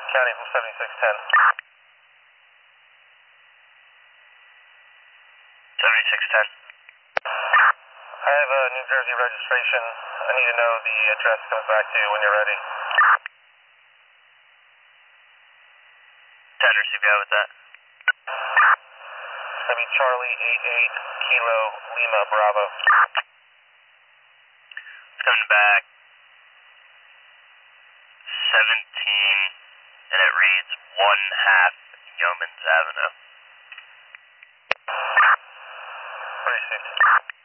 County from 7610. 7610. I have a New Jersey registration. I need to know the address comes back to you when you're ready. Tenders, you go with that? It's going to be Charlie 88 Kilo Lima Bravo. It's coming back 17, and it reads 1/2 Yeomans Avenue. Received.